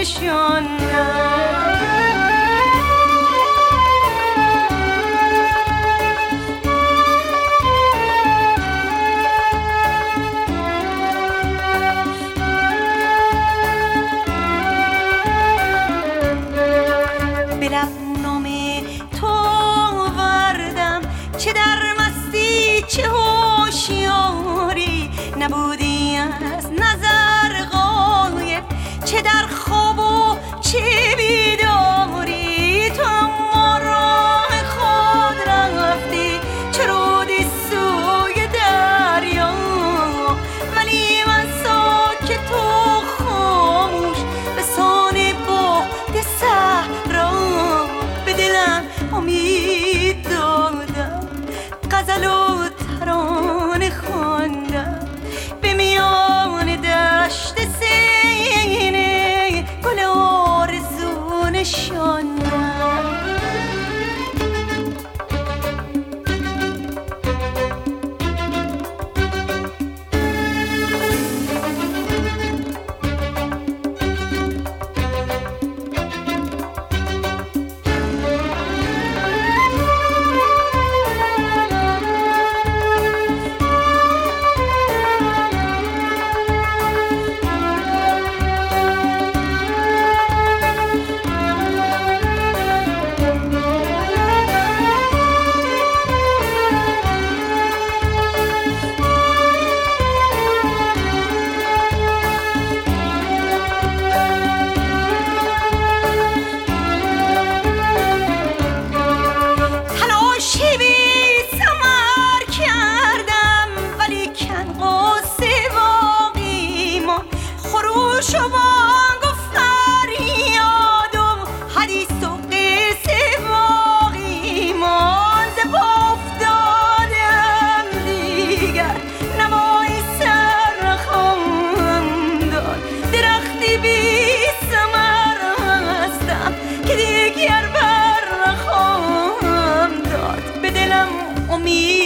به لب نام تو وردم، چه در مستی چه هوشیاری، نبودی از نظر غایب، چه در خواب و چه بیداری. تو اما راه خود رفتی، چه رودی سوی دریا، ولی من ساکت و خاموش به سان باد صحرا، به دلم امید دادم، غزل و ترانه خواندم، به میان دشت سینه گل آرزو نشاندم. خروش و بانگ و فریاد و حدیث و قصه باقی ماند. پا افتادم دیگر نوای سر خواهم داد، درختی بی ثمر هستم که دیگر بر خواهم داد، به دلم امید